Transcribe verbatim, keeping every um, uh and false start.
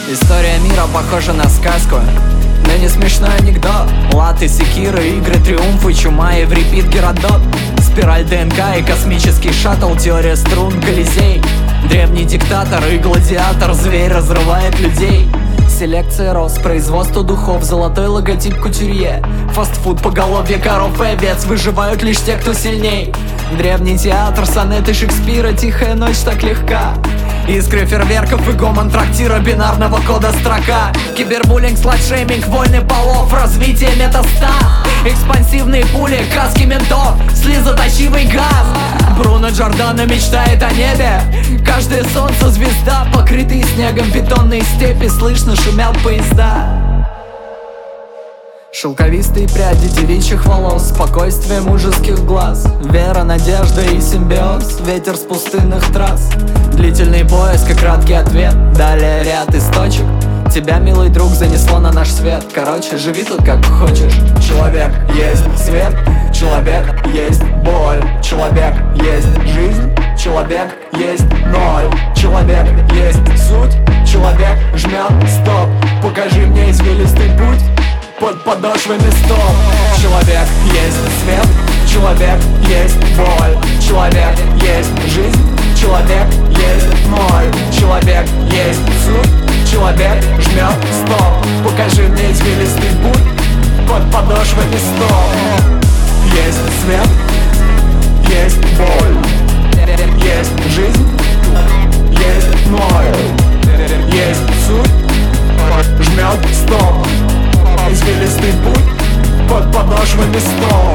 История мира похожа на сказку, но не смешной анекдот. Латы, секиры, игры, триумфы, чума и в репит Геродот. Спираль ДНК и космический шаттл, теория струн, Колизей. Древний диктатор и гладиатор, зверь разрывает людей. Селекция роз, производство духов, золотой логотип кутюрье. Фастфуд, поголовье коров и овец, выживают лишь те, кто сильней. Древний театр, сонеты Шекспира, тихая ночь так легка. Искры фейерверков и гомон трактира, бинарного кода строка. Кибербуллинг, сладшейминг, войны полов, развитие метастав. Экспансивные пули, каски ментов, слезоточивый газ. Бруно Джордано мечтает о небе. Каждое солнце звезда, покрытые снегом бетонные степи, слышно шумят поезда. Шелковистые пряди девичьих волос, спокойствие мужеских глаз, вера, надежда и симбиоз, ветер с пустынных трасс. Длительный поиск и краткий ответ, далее ряд из точек. Тебя, милый друг, занесло на наш свет. Короче, живи тут как хочешь. Человек есть свет, человек есть боль, человек есть жизнь, человек есть ноль, человек есть суть, человек жмет стоп. Покажи мне извилистый путь под подошвами стоп. Человек есть свет, человек есть боль, человек есть жизнь, человек есть ноль, человек есть суть, человек жмет стоп. Покажи мне извилистый путь под подошвами стоп. Есть свет, есть боль, есть жизнь, есть ноль, есть суть, жмет стоп. Извилистый путь под подошвами стоп.